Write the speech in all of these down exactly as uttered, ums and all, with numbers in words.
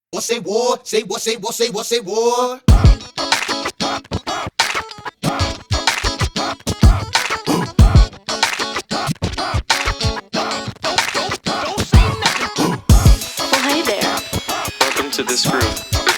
What say war? Say what? Say what? Say what? Say war? Well, hey there. Welcome to this group.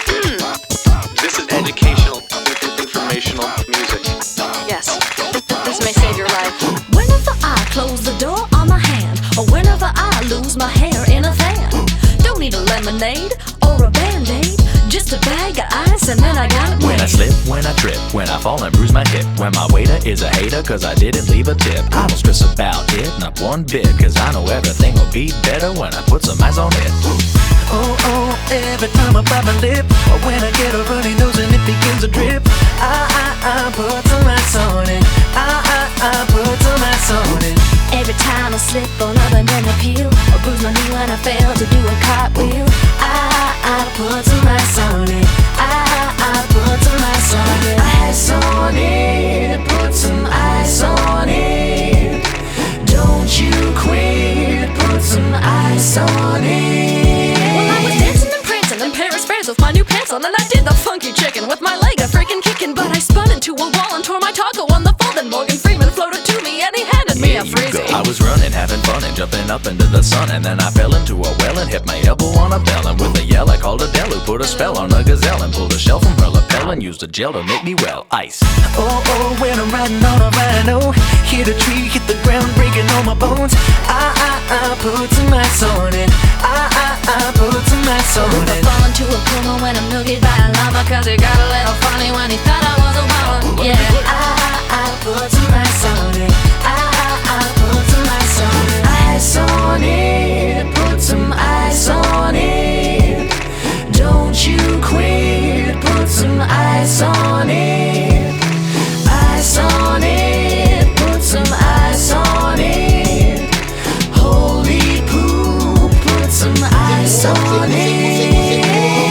This is educational, informational music. Yes, this may save your life. Whenever I close the door on my hand, or whenever I lose my hair in a fan, don't need a lemonade or a band-aid, just a bag of ice and then I got it. When I slip, when I trip, when I fall and bruise my hip, when my waiter is a hater cause I didn't leave a tip, I don't stress about it, not one bit, cause I know everything will be better when I put some eyes on it. Oh, oh, every time I bite my lip, or when I get a runny nose and it begins to drip, I, I, I put some ice on it. I, I, I put some ice on it. Every time I slip on a banana peel, or bruise my knee when I fail to do a cartwheel, I, I put some ice on it. I, I put some ice on it. Ice on it, put some ice on it. Don't you quit, put some ice on it. Well, I was dancing and prancing in Paris, France with my new pants on, and I did the funky chicken with my leg a freaking kicking, but I spun into a wall and tore my taco on the fold, and Morgan Freeman floated to me and he handed me a Here you freezy. go. I was running, having fun and jumping up into the sun, and then I fell into a well and hit my elbow on a bell, and with a yell I called Adele, who put a spell on a gazelle and pulled a shell from her lapel and used a gel to make me well. Ice. Oh, oh, when I'm riding on a rhino, hit a tree, hit the ground, breaking all my bones. I, I, I put some ice on it. I, I, I put some ice on I it. fall into a coma when I'm noogied by a llama, cause he got a little funny when he thought I was a mama. Yeah, I, I, I put some ice on it. I, I, I put some ice on it. Ice on it, put some ice on it. Don't you quit, put some ice on it. Ice on it, put some ice on it. Holy poo, put some ice on it.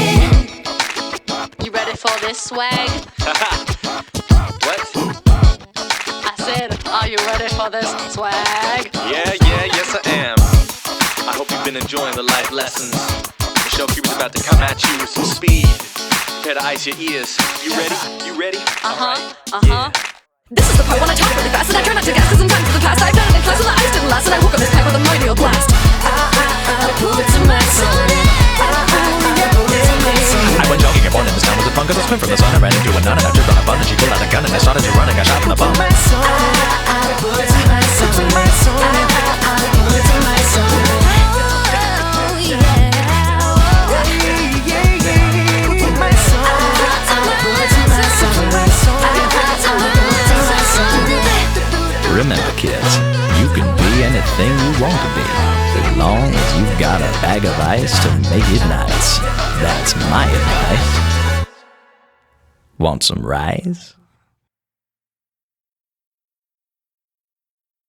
You ready for this swag? What? I said, are you ready for this swag? Yeah, yeah, yes I am. I hope you've been enjoying the life lessons. Michelle Cuber's about to come at you with some speed. Prepare to ice your ears. You ready? You ready? Uh-huh, Alright. uh-huh. This is the part when I talk really fast and I try not to gas, cause in times of the past I've done it in class and the ice didn't last, and I woke up this pipe with a mighty old blast. I, I, I put some ice on it. I, I, I put some ice on it. I went jogging and born in this town with a punk cause I swim from the sun. I ran into a nun and I tripped on a bun and she pulled out a gun and I started to run and got shot in the bum. I, I put some ice on it. I, I, I put some ice on it. Oh, yeah. Remember, kids, you can be anything you want to be, as long as you've got a bag of ice to make it nice. That's my advice. Want some rice?